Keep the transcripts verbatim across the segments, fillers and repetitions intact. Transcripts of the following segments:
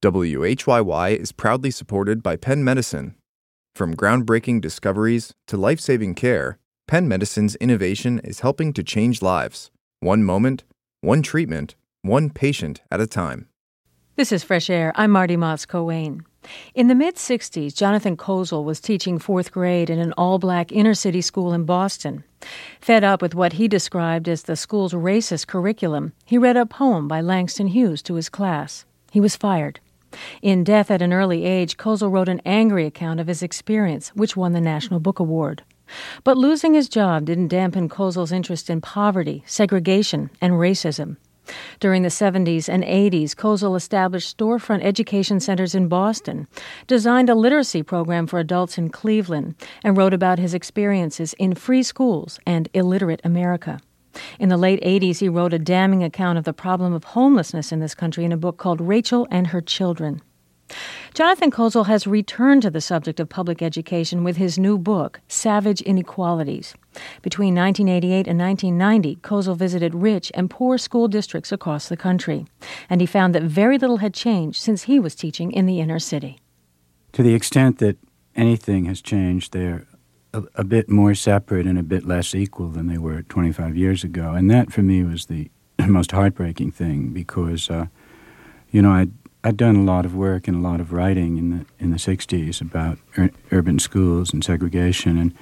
W H Y Y is proudly supported by Penn Medicine. From groundbreaking discoveries to life-saving care, Penn Medicine's innovation is helping to change lives, one moment, one treatment, one patient at a time. This is Fresh Air. I'm Marty Moss-Coane. In the mid-sixties, Jonathan Kozol was teaching fourth grade in an all-black inner-city school in Boston. Fed up with what he described as the school's racist curriculum, he read a poem by Langston Hughes to his class. He was fired. In Death at an Early Age, Kozol wrote an angry account of his experience, which won the National Book Award. But losing his job didn't dampen Kozol's interest in poverty, segregation, and racism. During the seventies and eighties, Kozol established storefront education centers in Boston, designed a literacy program for adults in Cleveland, and wrote about his experiences in free schools and illiterate America. In the late eighties, he wrote a damning account of the problem of homelessness in this country in a book called Rachel and Her Children. Jonathan Kozol has returned to the subject of public education with his new book, Savage Inequalities. Between nineteen eighty-eight and nineteen ninety, Kozol visited rich and poor school districts across the country, and he found that very little had changed since he was teaching in the inner city. To the extent that anything has changed, they're a, a bit more separate and a bit less equal than they were twenty-five years ago. And that, for me, was the most heartbreaking thing because, uh, you know, I'd I'd done a lot of work and a lot of writing in the in the sixties about ur- urban schools and segregation, and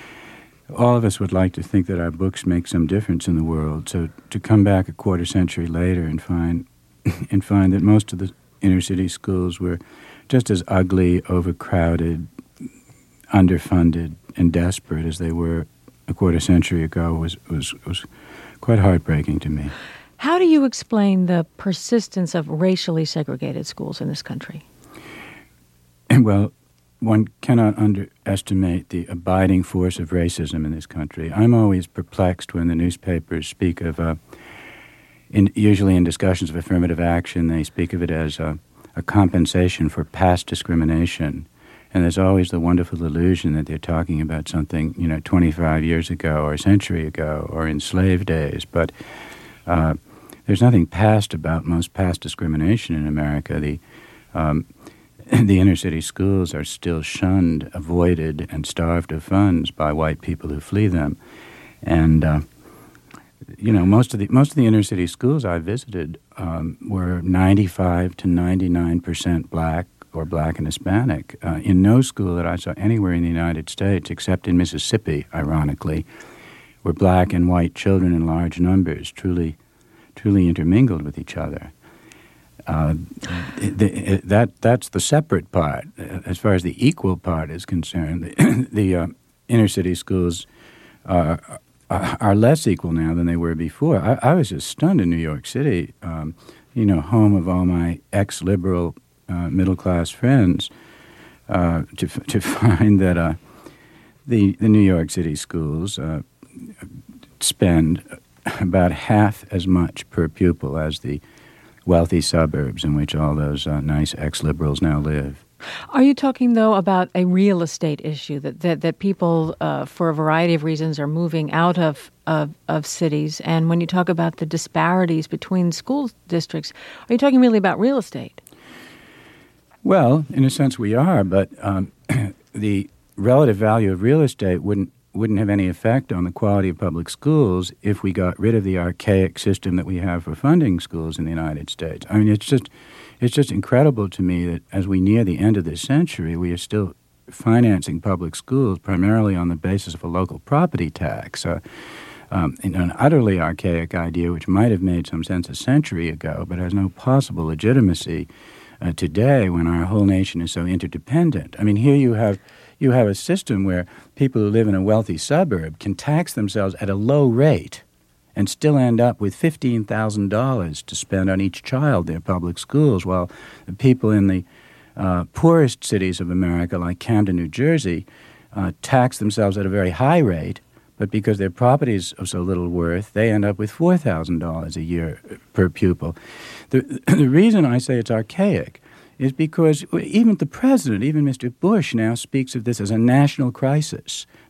all of us would like to think that our books make some difference in the world. So to come back a quarter century later and find and find that most of the inner city schools were just as ugly, overcrowded, underfunded, and desperate as they were a quarter century ago was was, was quite heartbreaking to me. How do you explain the persistence of racially segregated schools in this country? Well, one cannot underestimate the abiding force of racism in this country. I'm always perplexed when the newspapers speak of, uh, in, usually in discussions of affirmative action, they speak of it as a, a compensation for past discrimination. And there's always the wonderful illusion that they're talking about something, you know, twenty-five years ago or a century ago or in slave days. But uh, there's nothing past about most past discrimination in America. The um, the inner city schools are still shunned, avoided, and starved of funds by white people who flee them. And uh, you know, most of the most of the inner city schools I visited um, were ninety-five to ninety-nine percent black or black and Hispanic. Uh, in no school that I saw anywhere in the United States, except in Mississippi, ironically, were black and white children in large numbers, truly, truly intermingled with each other. Uh, the, that that's the separate part. As far as the equal part is concerned, the, the uh, inner city schools uh, are, are less equal now than they were before. I, I was just stunned in New York City, um, you know, home of all my ex-liberal uh, middle-class friends, uh, to to find that uh, the the New York City schools uh, spend about half as much per pupil as the wealthy suburbs in which all those uh, nice ex-liberals now live. Are you talking, though, about a real estate issue, that that, that people, uh, for a variety of reasons, are moving out of, of, of cities? And when you talk about the disparities between school districts, are you talking really about real estate? Well, in a sense we are, but um, the relative value of real estate wouldn't wouldn't have any effect on the quality of public schools if we got rid of the archaic system that we have for funding schools in the United States. I mean, it's just it's just incredible to me that as we near the end of this century, we are still financing public schools primarily on the basis of a local property tax, uh, um, an utterly archaic idea which might have made some sense a century ago, but has no possible legitimacy uh, today when our whole nation is so interdependent. I mean, here you have you have a system where people who live in a wealthy suburb can tax themselves at a low rate and still end up with fifteen thousand dollars to spend on each child in their public schools, while the people in the uh, poorest cities of America, like Camden, New Jersey, uh, tax themselves at a very high rate, but because their properties are so little worth, they end up with four thousand dollars a year per pupil. The, the reason I say it's archaic is because even the president, even Mister Bush, now speaks of this as a national crisis.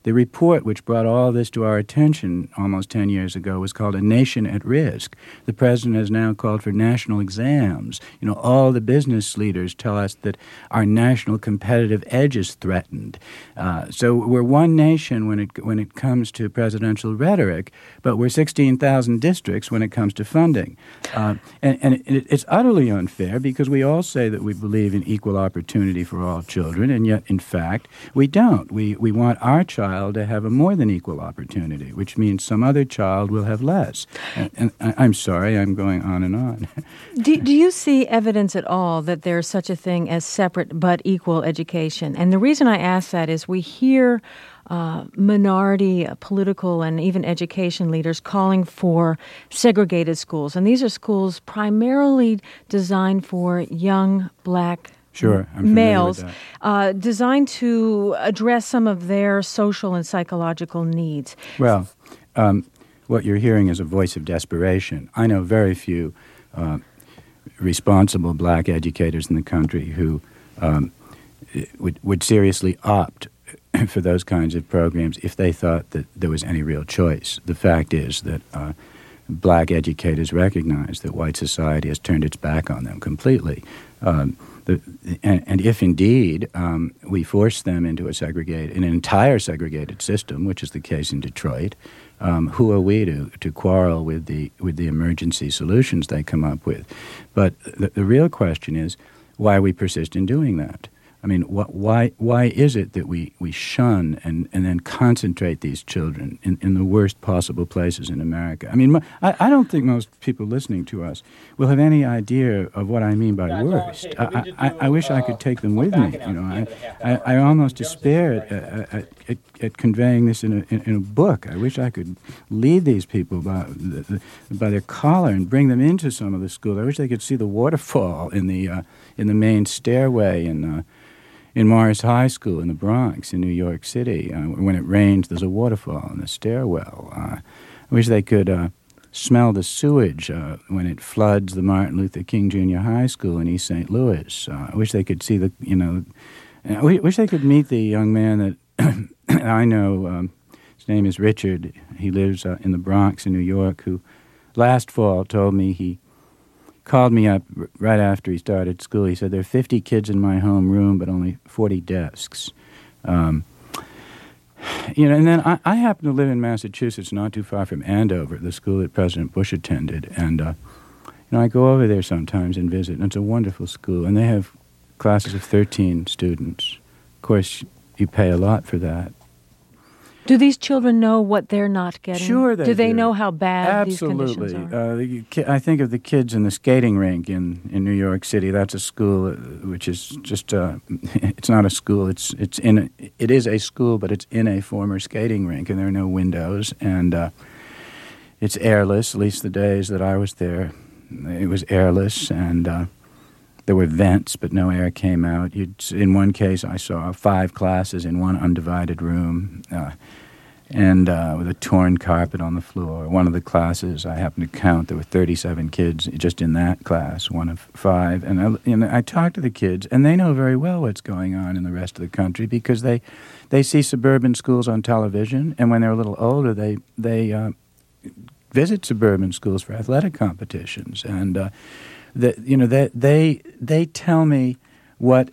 The report which brought all this to our attention almost ten years ago was called A Nation at Risk. The president has now called for national exams. You know, all the business leaders tell us that our national competitive edge is threatened. Uh, so we're one nation when it when it comes to presidential rhetoric, but we're sixteen thousand districts when it comes to funding. Uh, and and it, it's utterly unfair because we all say that we believe in equal opportunity for all children, and yet, in fact, we don't. We, we want our child to have a more than equal opportunity, which means some other child will have less. And, and I, I'm sorry, I'm going on and on. do, do you see evidence at all that there's such a thing as separate but equal education? And the reason I ask that is we hear uh, minority uh, political and even education leaders calling for segregated schools. And these are schools primarily designed for young black Sure, I'm males, with that. Uh, designed to address some of their social and psychological needs. Well, um, what you're hearing is a voice of desperation. I know very few uh, responsible black educators in the country who um, would, would seriously opt for those kinds of programs if they thought that there was any real choice. The fact is that uh, black educators recognize that white society has turned its back on them completely. Um, The, and, and if indeed um, we force them into a segregated, an entire segregated system, which is the case in Detroit, um, who are we to, to quarrel with the with the emergency solutions they come up with? But the, the real question is why we persist in doing that. I mean, wh- why why is it that we, we shun and, and then concentrate these children in, in the worst possible places in America? I mean, I, I don't think most people listening to us will have any idea of what I mean by worst. I, I, I wish I could take them with me. You know, I, I, I almost despair at, at, at, at conveying this in a, in, in a book. I wish I could lead these people by, the, by their collar and bring them into some of the schools. I wish they could see the waterfall in the uh, in the main stairway in uh, in Morris High School in the Bronx in New York City. Uh, when it rains, there's a waterfall in the stairwell. Uh, I wish they could uh, smell the sewage uh, when it floods the Martin Luther King Junior High School in East Saint Louis. Uh, I wish they could see the, you know, I wish they could meet the young man that I know. Um, his name is Richard. He lives uh, in the Bronx in New York, who last fall told me he called me up r- right after he started school. He said, there are fifty kids in my home room, but only forty desks. Um, you know, and then I, I happen to live in Massachusetts, not too far from Andover, the school that President Bush attended. And, uh, you know, I go over there sometimes and visit, and it's a wonderful school. And they have classes of thirteen students. Of course, you pay a lot for that. Do these children know what they're not getting? Sure they do. Do they know how bad Absolutely. these conditions are? Uh, the ki- I think of the kids in the skating rink in, in New York City. That's a school uh, which is just, uh, it's not a school. It's it's in a, it is a school, but it's in a former skating rink, and there are no windows, and uh, it's airless, at least the days that I was there. It was airless, and uh, there were vents, but no air came out. You'd, in one case, I saw five classes in one undivided room, uh, and uh, with a torn carpet on the floor. One of the classes, I happened to count, there were thirty-seven kids just in that class, one of five. And I, you know, I talked to the kids, and they know very well what's going on in the rest of the country because they, they see suburban schools on television, and when they're a little older, they they uh, visit suburban schools for athletic competitions, and uh, the, you know they they they tell me what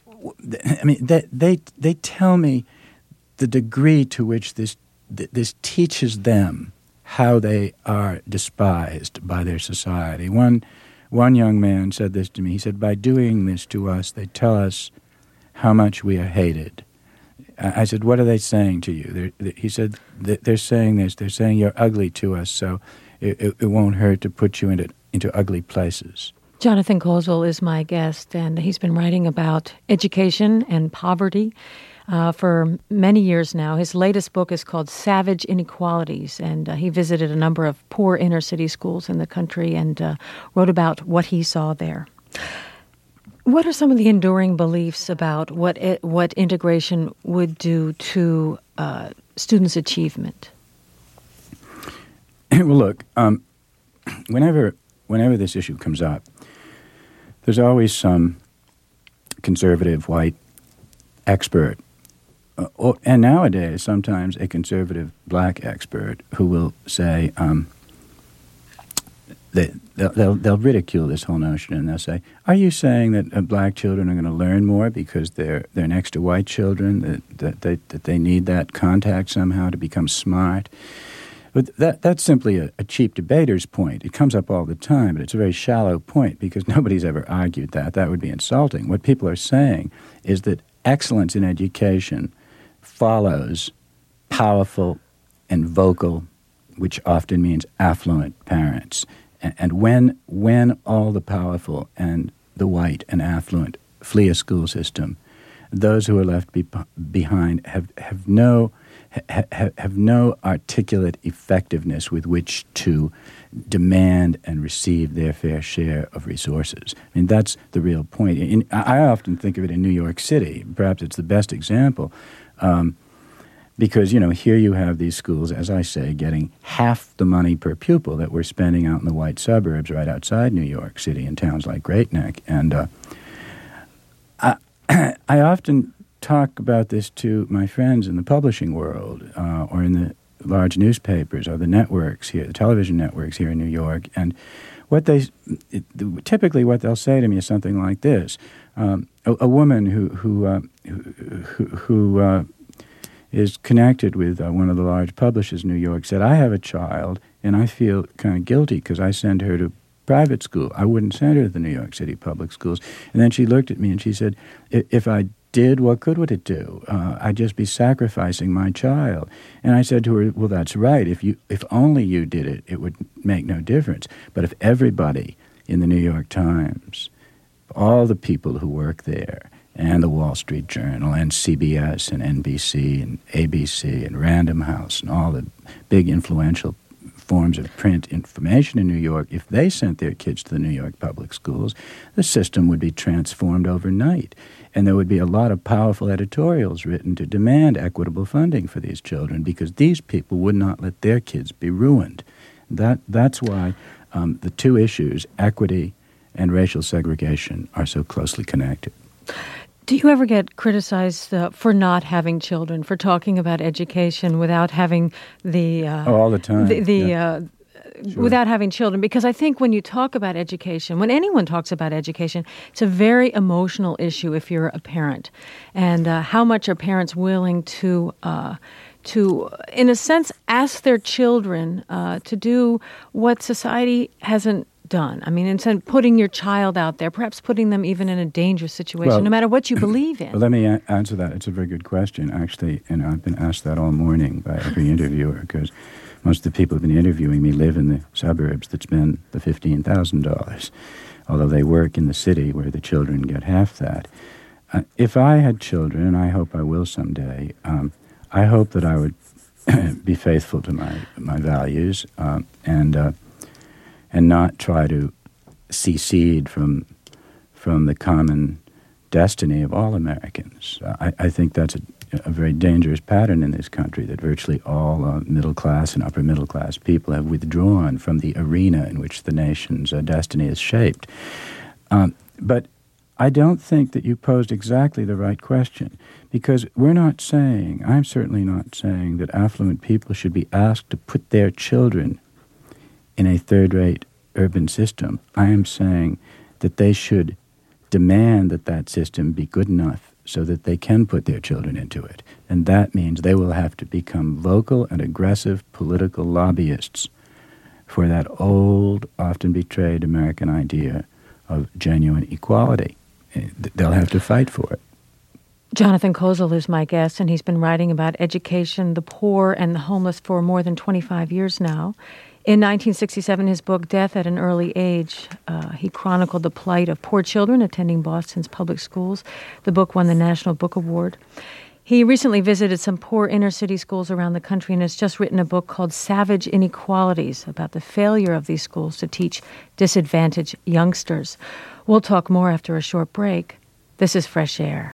I mean. They they they tell me the degree to which this this teaches them how they are despised by their society. One one young man said this to me. He said, "By doing this to us, they tell us how much we are hated." I said, "What are they saying to you?" They're, he said, "They're saying this. They're saying you're ugly to us, so it, it, it won't hurt to put you into into ugly places." Jonathan Kozol is my guest, and he's been writing about education and poverty uh, for many years now. His latest book is called Savage Inequalities, and uh, he visited a number of poor inner-city schools in the country and uh, wrote about what he saw there. What are some of the enduring beliefs about what it, what integration would do to uh, students' achievement? Well, look, um, whenever whenever this issue comes up, there's always some conservative white expert uh, or, and nowadays, sometimes a conservative black expert who will say, um, they, they'll, they'll, they'll ridicule this whole notion, and they'll say, are you saying that uh, black children are going to learn more because they're they're next to white children, that, that, they, that they need that contact somehow to become smart? But that that's simply a, a cheap debater's point. It comes up all the time, but it's a very shallow point because nobody's ever argued that. That would be insulting. What people are saying is that excellence in education follows powerful and vocal, which often means affluent parents. And, and when when all the powerful and the white and affluent flee a school system, those who are left be, behind have, have no ha, ha, have no articulate effectiveness with which to demand and receive their fair share of resources. I mean, that's the real point. In, I often think of it in New York City. Perhaps it's the best example. Um, because, you know, here you have these schools, as I say, getting half the money per pupil that we're spending out in the white suburbs right outside New York City in towns like Great Neck. And uh, I, I often talk about this to my friends in the publishing world uh, or in the large newspapers or the networks here, the television networks here in New York. And what they it, typically what they'll say to me is something like this. Um, a, a woman who, who, uh, who, who uh, is connected with uh, one of the large publishers in New York said, I have a child and I feel kind of guilty because I send her to private school. I wouldn't send her to the New York City public schools. And then she looked at me and she said, if I did, what good would it do? Uh, I'd just be sacrificing my child. And I said to her, well, that's right. If you, if only you did it, it would make no difference. But if everybody in the New York Times, all the people who work there, and the Wall Street Journal, and C B S, and N B C, and A B C, and Random House, and all the big influential forms of print information in New York, if they sent their kids to the New York public schools, the system would be transformed overnight. And there would be a lot of powerful editorials written to demand equitable funding for these children because these people would not let their kids be ruined. That That's why um, the two issues, equity and racial segregation, are so closely connected. Do you ever get criticized uh, for not having children, for talking about education without having the... Uh, oh, all the time. The, the yeah. uh, Sure. Without having children, because I think when you talk about education, when anyone talks about education, it's a very emotional issue if you're a parent. And uh, how much are parents willing to, uh, to, in a sense, ask their children uh, to do what society hasn't done? I mean, instead of putting your child out there, perhaps putting them even in a dangerous situation, well, no matter what you believe in. Well, let me a- answer that. It's a very good question, actually, and I've been asked that all morning by every interviewer because most of the people who've been interviewing me live in the suburbs that spend the fifteen thousand dollars, although they work in the city where the children get half that. Uh, if I had children, and I hope I will someday, um, I hope that I would be faithful to my, my values uh, and uh, and not try to secede from, from the common destiny of all Americans. Uh, I, I think that's a a very dangerous pattern in this country, that virtually all uh, middle-class and upper-middle-class people have withdrawn from the arena in which the nation's uh, destiny is shaped. Um, but I don't think that you posed exactly the right question, because we're not saying, I'm certainly not saying that affluent people should be asked to put their children in a third-rate urban system. I am saying that they should demand that that system be good enough so that they can put their children into it. And that means they will have to become vocal and aggressive political lobbyists for that old, often betrayed American idea of genuine equality. They'll have to fight for it. Jonathan Kozol is my guest, and he's been writing about education, the poor, and the homeless for more than twenty-five years now. In nineteen sixty-seven, his book, Death at an Early Age, uh, he chronicled the plight of poor children attending Boston's public schools. The book won the National Book Award. He recently visited some poor inner-city schools around the country and has just written a book called Savage Inequalities about the failure of these schools to teach disadvantaged youngsters. We'll talk more after a short break. This is Fresh Air.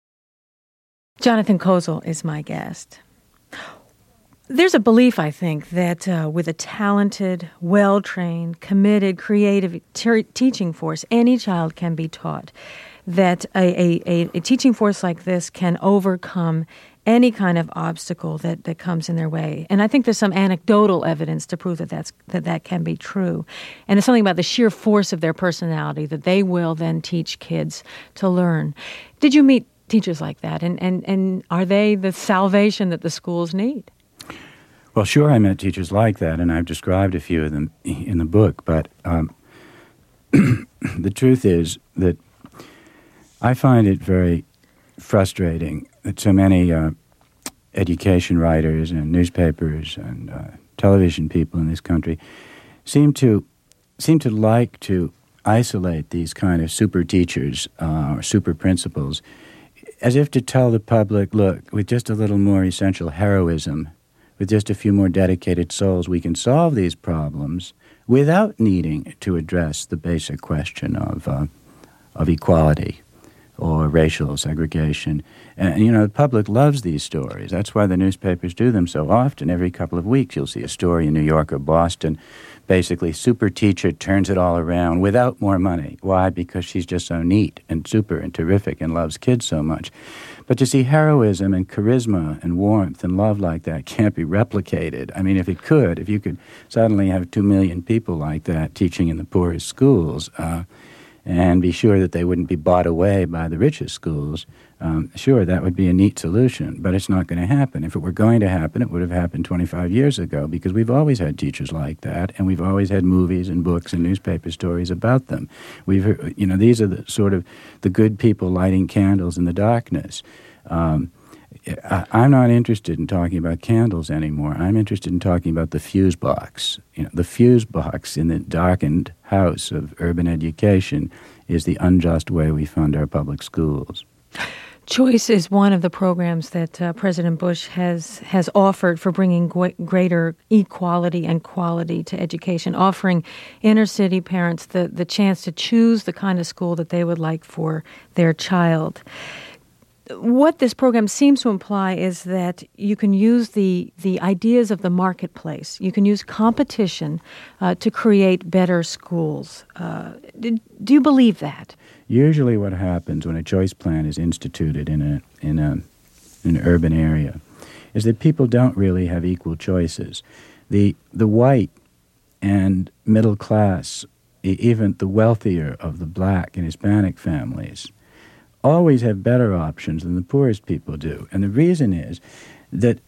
Jonathan Kozol is my guest. There's a belief, I think, that uh, with a talented, well-trained, committed, creative ter- teaching force, any child can be taught. that a, a, a teaching force like this can overcome any kind of obstacle that, that comes in their way. And I think there's some anecdotal evidence to prove that that's, that that can be true. And it's something about the sheer force of their personality that they will then teach kids to learn. Did you meet teachers like that? And, and, and are they the salvation that the schools need? Well, sure, I met teachers like that, and I've described a few of them in the book. But um, the truth is that I find it very frustrating that so many uh, education writers and newspapers and uh, television people in this country seem to seem to like to isolate these kind of super teachers uh, or super principals as if to tell the public, look, with just a little more essential heroism, with just a few more dedicated souls, we can solve these problems without needing to address the basic question of uh, of equality or racial segregation. And, you know, the public loves these stories. That's why the newspapers do them so often. Every couple of weeks you'll see a story in New York or Boston. Basically, super teacher turns it all around without more money. Why? Because she's just so neat and super and terrific and loves kids so much. But to see heroism and charisma and warmth and love like that can't be replicated. I mean, if it could, if you could suddenly have two million people like that teaching in the poorest schools, uh, and be sure that they wouldn't be bought away by the richest schools, um, sure, that would be a neat solution, but it's not going to happen. If it were going to happen, it would have happened twenty-five years ago, because we've always had teachers like that, and we've always had movies and books and newspaper stories about them. We've, you know, these are the sort of the good people lighting candles in the darkness. Um, I, I'm not interested in talking about candles anymore. I'm interested in talking about the fuse box. You know, the fuse box in the darkened house of urban education is the unjust way we fund our public schools. Choice is one of the programs that uh, President Bush has has offered for bringing g- greater equality and quality to education, offering inner city parents the, the chance to choose the kind of school that they would like for their child. What this program seems to imply is that you can use the, the ideas of the marketplace. You can use competition uh, to create better schools. Uh, do, do you believe that? Usually what happens when a choice plan is instituted in a in a in an urban area is that people don't really have equal choices. The the white and middle class, even the wealthier of the black and Hispanic families, always have better options than the poorest people do. And the reason is that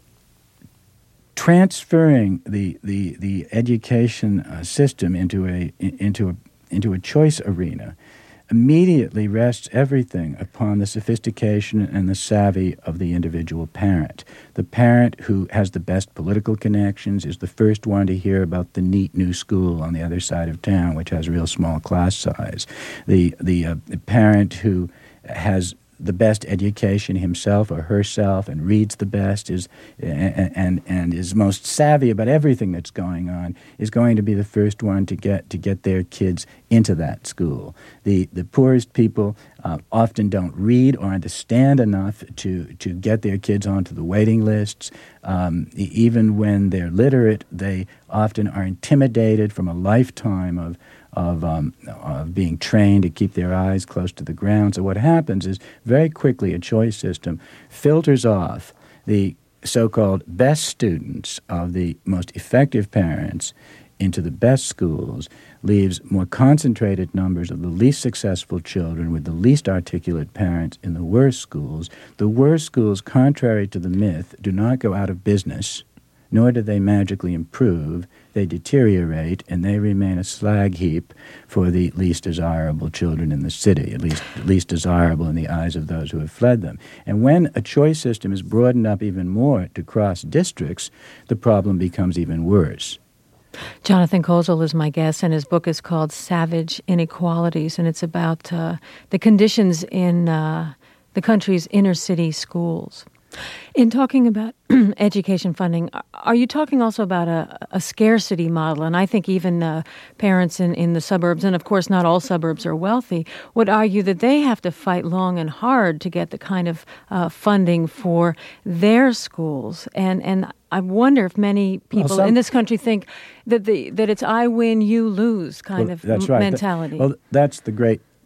transferring the the the education uh, system into a into a into a choice arena immediately rests everything upon the sophistication and the savvy of the individual parent. The parent who has the best political connections is the first one to hear about the neat new school on the other side of town, which has a real small class size. The the, uh, the parent who has the best education himself or herself and reads the best is and, and and is most savvy about everything that's going on is going to be the first one to get to get their kids into that school. The the poorest people uh, often don't read or understand enough to to get their kids onto the waiting lists. Um, even when they're literate, they often are intimidated from a lifetime of Of, um, of being trained to keep their eyes close to the ground. So what happens is very quickly a choice system filters off the so-called best students of the most effective parents into the best schools, leaves more concentrated numbers of the least successful children with the least articulate parents in the worst schools. The worst schools, contrary to the myth, do not go out of business, nor do they magically improve. They deteriorate, and they remain a slag heap for the least desirable children in the city, at least least desirable in the eyes of those who have fled them. And when a choice system is broadened up even more to cross districts, the problem becomes even worse. Jonathan Kozol is my guest, and his book is called Savage Inequalities, and it's about uh, the conditions in uh, the country's inner city schools. In talking about education funding, are you talking also about a, a scarcity model? And I think even uh, parents in, in the suburbs, and of course not all suburbs are wealthy, would argue that they have to fight long and hard to get the kind of uh, funding for their schools. And and I wonder if many people well, some, in this country think that the that it's I win, you lose kind well, of that's m- right. mentality. That, well, that's the great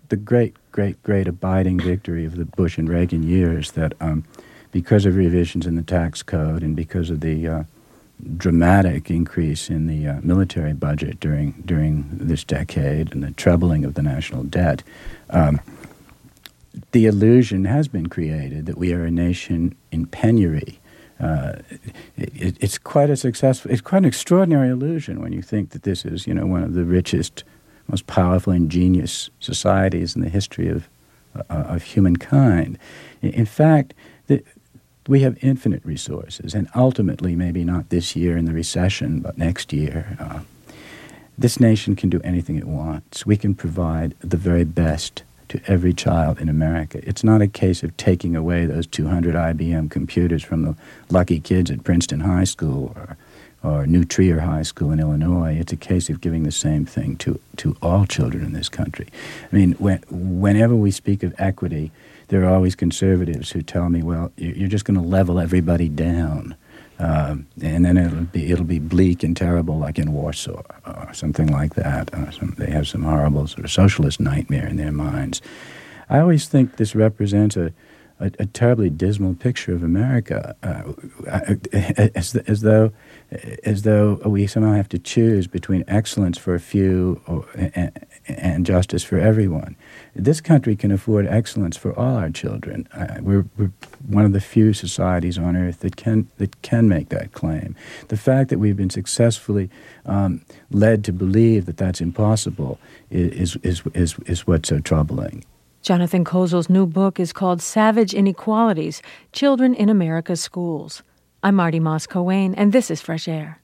the great, great, great abiding victory of the Bush and Reagan years that um, because of revisions in the tax code and because of the uh, dramatic increase in the uh, military budget during during this decade and the trebling of the national debt, um, the illusion has been created that we are a nation in penury. Uh, it, it's quite a successful, it's quite an extraordinary illusion when you think that this is, you know, one of the richest, most powerful, ingenious societies in the history of uh, of humankind. In, in fact, the, we have infinite resources, and ultimately, maybe not this year in the recession, but next year, uh, this nation can do anything it wants. We can provide the very best to every child in America. It's not a case of taking away those two hundred I B M computers from the lucky kids at Princeton High School or, or New Trier High School in Illinois. It's a case of giving the same thing to, to all children in this country. I mean, when, whenever we speak of equity, there are always conservatives who tell me, well, you're just going to level everybody down. Um, and then it'll be it'll be bleak and terrible, like in Warsaw or something like that. Uh, some, they have some horrible sort of socialist nightmare in their minds. I always think this represents a, a, a terribly dismal picture of America, uh, as as though as though we somehow have to choose between excellence for a few or, and, and justice for everyone. This country can afford excellence for all our children. Uh, we're, we're one of the few societies on earth that can that can make that claim. The fact that we've been successfully um, led to believe that that's impossible is is is is what's so troubling. Jonathan Kozol's new book is called Savage Inequalities: Children in America's Schools. I'm Marty Moss Coane, and this is Fresh Air.